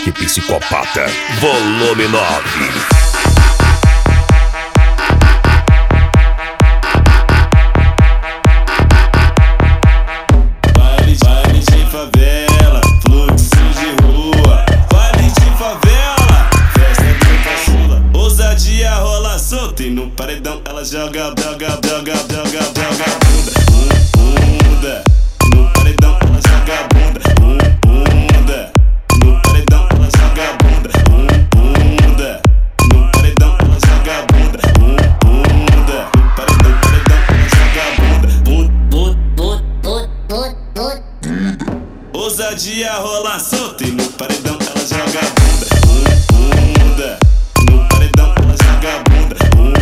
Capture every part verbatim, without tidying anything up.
podcast Psicopata, volume nove. No paredão ela joga, joga, joga, joga, joga bunda, bunda. No paredão ela joga bunda, bunda. No paredão ela joga bunda, bunda. No paredão ela joga bunda, bunda. No paredão, paredão ela joga bunda, bunda, bunda, bunda. Ousadia rola solta e no paredão ela joga bunda, bunda. No paredão ela joga bunda.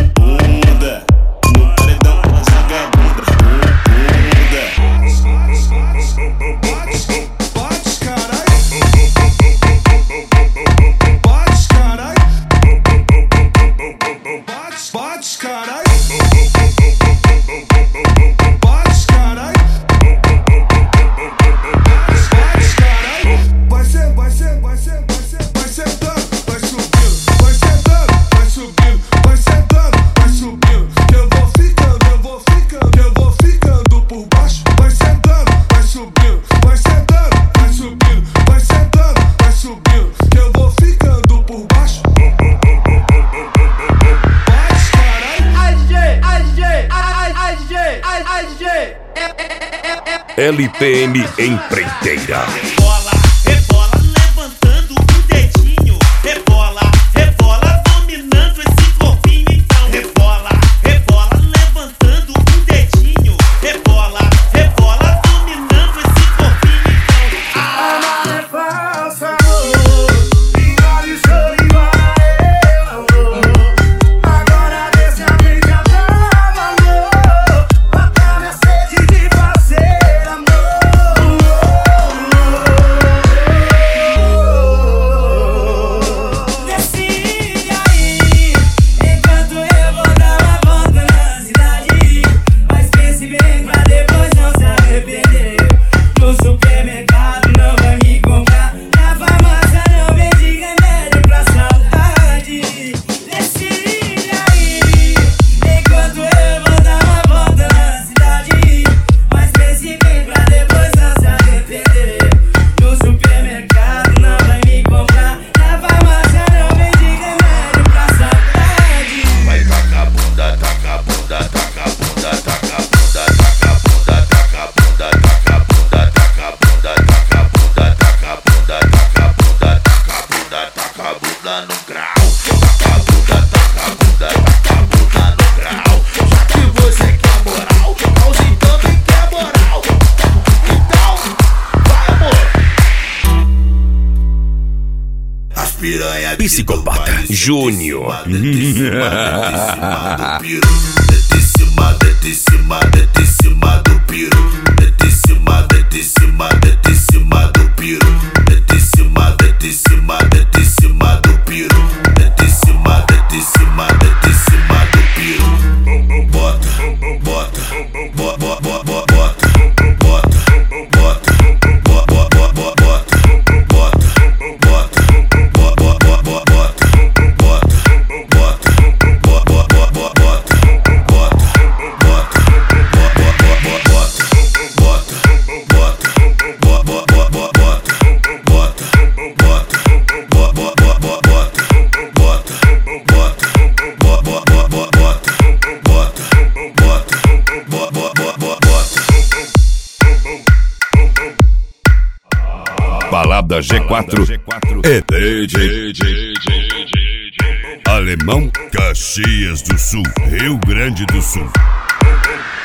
L P M Empreiteira. Rebola, rebola, levantando o dedinho. Rebola, rebola, dominando esse corpinho então. Rebola, rebola, levantando o dedinho. Rebola, rebola, dominando esse corpinho então. A nada é falsa, amor. E olha sou igual a eu, amor. Agora vê se a briga tava, amor. Mata minha sede de fazer. Psicopata Júnior. Desce em cima, desce em cima, desce em cima do piro. Desce em cima, desce em cima, desce em cima do piro. Desce em cima, desce em cima, desce em cima do piro. Desce em cima, desce em cima, desce em cima do piro. Bota, bota, bota, bota, bota, bota, bota, bota, bota, bota, bota. Balada G quatro é D J Alemão, Caxias do Sul, Rio Grande do Sul.